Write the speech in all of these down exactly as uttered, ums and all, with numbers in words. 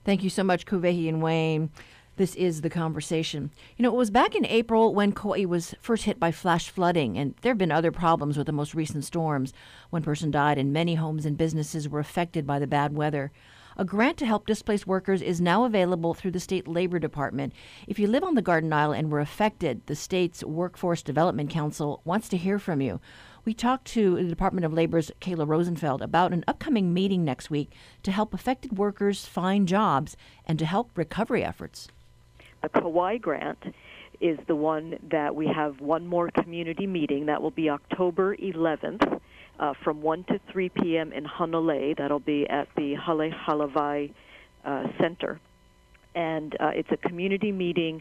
Thank you so much, Kuvehi and Wayne. This is The Conversation. You know, it was back in April when Kauai was first hit by flash flooding, and there have been other problems with the most recent storms. One person died, and many homes and businesses were affected by the bad weather. A grant to help displaced workers is now available through the State Labor Department. If you live on the Garden Isle and were affected, the state's Workforce Development Council wants to hear from you. We talked to the Department of Labor's Kayla Rosenfeld about an upcoming meeting next week to help affected workers find jobs and to help recovery efforts. The Kauai grant is the one that we have one more community meeting. That will be October eleventh uh, from one to three p.m. in Hanalei. That'll be at the Hale Halavai uh, Center. And uh, it's a community meeting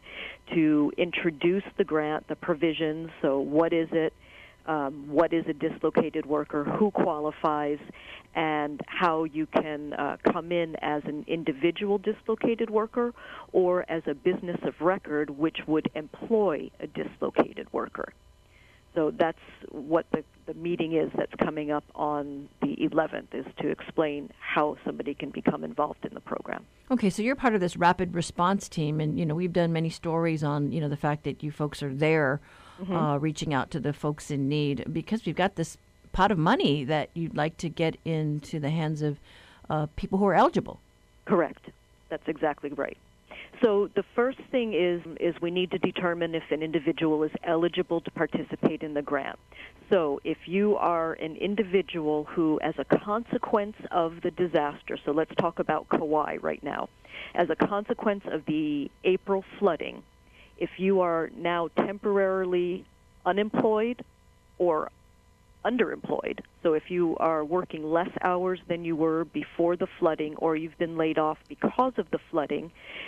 to introduce the grant, the provisions. So what is it? Um, what is a dislocated worker, who qualifies, and how you can uh, come in as an individual dislocated worker or as a business of record which would employ a dislocated worker. So that's what the, the meeting is that's coming up on the eleventh, is to explain how somebody can become involved in the program. Okay, so you're part of this rapid response team, and, you know, we've done many stories on, you know, the fact that you folks are there Mm-hmm. Uh, reaching out to the folks in need, because we've got this pot of money that you'd like to get into the hands of uh, people who are eligible. Correct. That's exactly right. So the first thing is is we need to determine if an individual is eligible to participate in the grant. So if you are an individual who, as a consequence of the disaster, so let's talk about Kauai right now, as a consequence of the April flooding, if you are now temporarily unemployed or underemployed, so if you are working less hours than you were before the flooding or you've been laid off because of the flooding,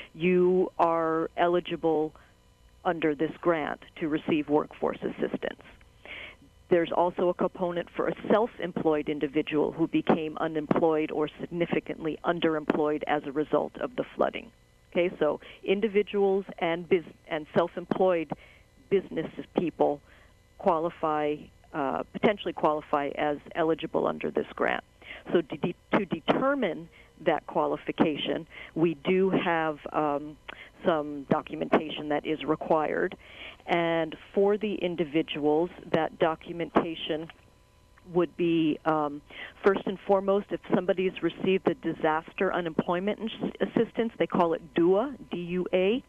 you are eligible under this grant to receive workforce assistance. There's also a component for a self-employed individual who became unemployed or significantly underemployed as a result of the flooding. Okay, so individuals and biz- and self-employed business people qualify, uh, potentially qualify as eligible under this grant. So to, de- to determine that qualification, we do have um, some documentation that is required. And for the individuals, that documentation would be, um, first and foremost, if somebody's received the disaster unemployment assistance, they call it D U A, D U A.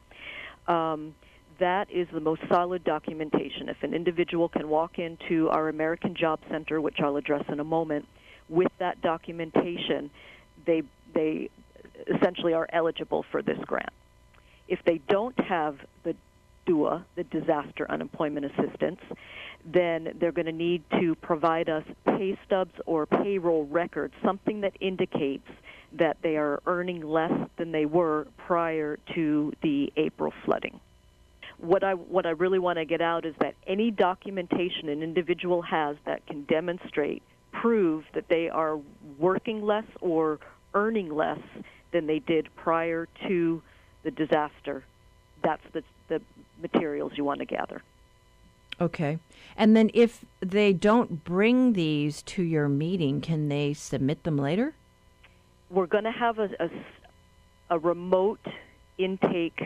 Um, that is the most solid documentation. If an individual can walk into our American Job Center, which I'll address in a moment, with that documentation, they they essentially are eligible for this grant. If they don't have the D U A, the Disaster Unemployment Assistance, then they're going to need to provide us pay stubs or payroll records, something that indicates that they are earning less than they were prior to the April flooding. What I what I really want to get out is that any documentation an individual has that can demonstrate, prove that they are working less or earning less than they did prior to the disaster, that's the, the materials you want to gather. Okay. And then if they don't bring these to your meeting, can they submit them later? We're going to have a, a, a remote intake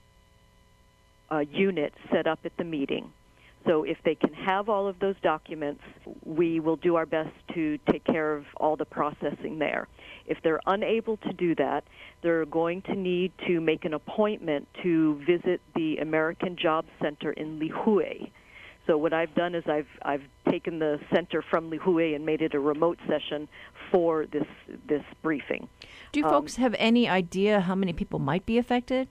uh, unit set up at the meeting. So if they can have all of those documents, we will do our best to take care of all the processing there. If they're unable to do that, they're going to need to make an appointment to visit the American Job Center in Lihue. So what I've done is I've I've taken the center from Lihue and made it a remote session for this this briefing. Do you um, folks have any idea how many people might be affected?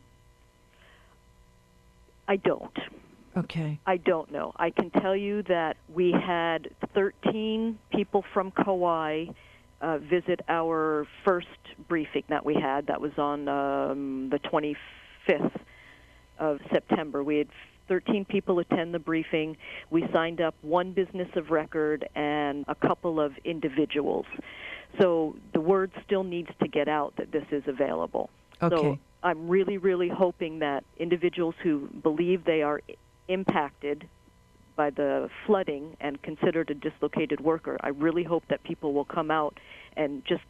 I don't. Okay. I don't know. I can tell you that we had thirteen people from Kauai uh, visit our first briefing that we had. That was on um, the twenty-fifth of September. We had thirteen people attend the briefing. We signed up one business of record and a couple of individuals. So the word still needs to get out that this is available. Okay. So I'm really, really hoping that individuals who believe they are impacted by the flooding and considered a dislocated worker, I really hope that people will come out and just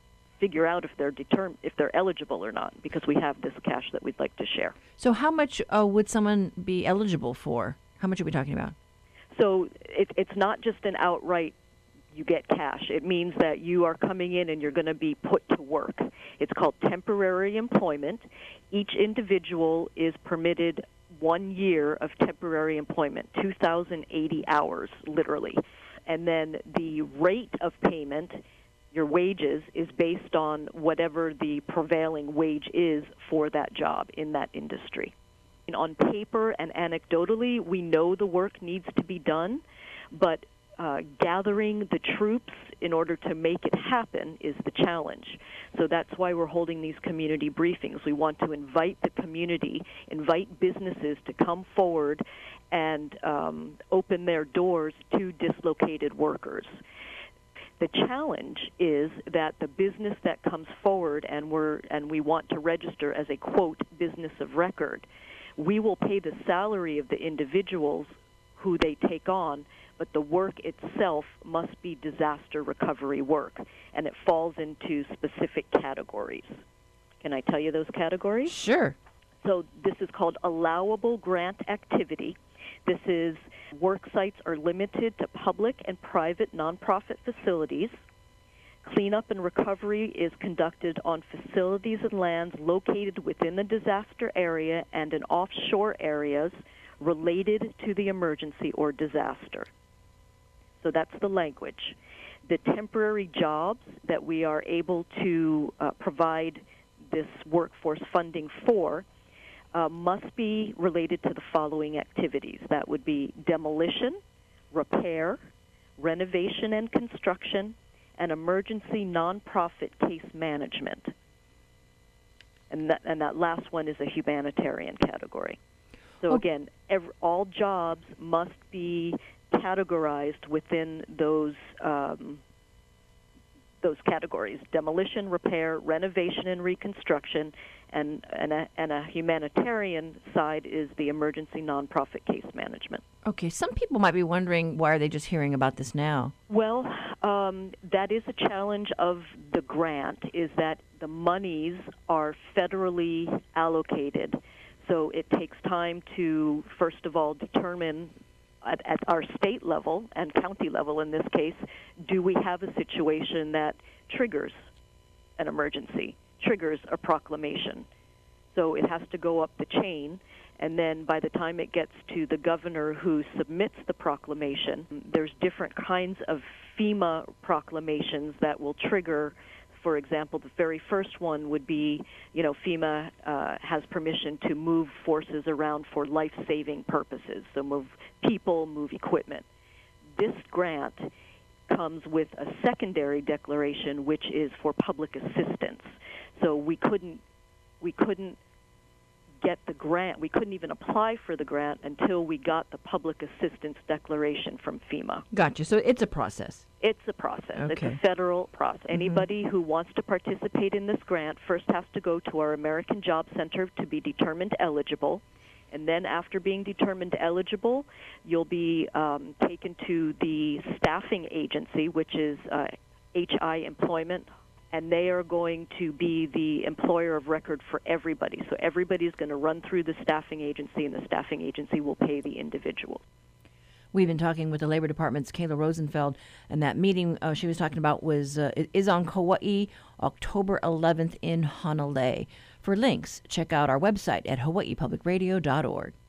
figure out if they're determ- if they're eligible or not, because we have this cash that we'd like to share. So how much uh, would someone be eligible for? How much are we talking about? So it, it's not just an outright you get cash. It means that you are coming in and you're going to be put to work. It's called temporary employment. Each individual is permitted one year of temporary employment, two thousand eighty hours, literally. And then the rate of payment, your wages, is based on whatever the prevailing wage is for that job in that industry. And on paper and anecdotally, we know the work needs to be done, but uh, gathering the troops in order to make it happen is the challenge. So that's why we're holding these community briefings. We want to invite the community, invite businesses to come forward and um, open their doors to dislocated workers. The challenge is that the business that comes forward and we're and we want to register as a, quote, business of record, we will pay the salary of the individuals who they take on, but the work itself must be disaster recovery work, and it falls into specific categories. Can I tell you those categories? Sure. So this is called allowable grant activity. This is work sites are limited to public and private nonprofit facilities. Cleanup and recovery is conducted on facilities and lands located within the disaster area and in offshore areas related to the emergency or disaster. So that's the language. The temporary jobs that we are able to uh, provide this workforce funding for uh, must be related to the following activities. That would be demolition, repair, renovation and construction, and emergency nonprofit case management. And that, and that last one is a humanitarian category. So oh. again, every, all jobs must be categorized within those um, those categories: demolition, repair, renovation, and reconstruction. And, and, a, and a humanitarian side is the emergency nonprofit case management. Okay, some people might be wondering, why are they just hearing about this now? Well, um, that is a challenge of the grant, is that the monies are federally allocated. So it takes time to, first of all, determine at, at our state level and county level in this case, do we have a situation that triggers an emergency, triggers a proclamation? So it has to go up the chain, and then by the time it gets to the governor who submits the proclamation, there's different kinds of FEMA proclamations that will trigger. For example, the very first one would be, you know, FEMA uh, has permission to move forces around for life-saving purposes, so move people, move equipment. This grant comes with a secondary declaration, which is for public assistance. So we couldn't we couldn't get the grant. We couldn't even apply for the grant until we got the public assistance declaration from FEMA. Gotcha. So it's a process. It's a process. Okay. It's a federal process. Mm-hmm. Anybody who wants to participate in this grant first has to go to our American Job Center to be determined eligible. And then after being determined eligible, you'll be um, taken to the staffing agency, which is uh, H I Employment, and they are going to be the employer of record for everybody. So everybody's going to run through the staffing agency, and the staffing agency will pay the individual. We've been talking with the Labor Department's Kayla Rosenfeld, and that meeting uh, she was talking about was uh, is on Kauai, October eleventh in Hanalei. For links, check out our website at hawaii public radio dot org.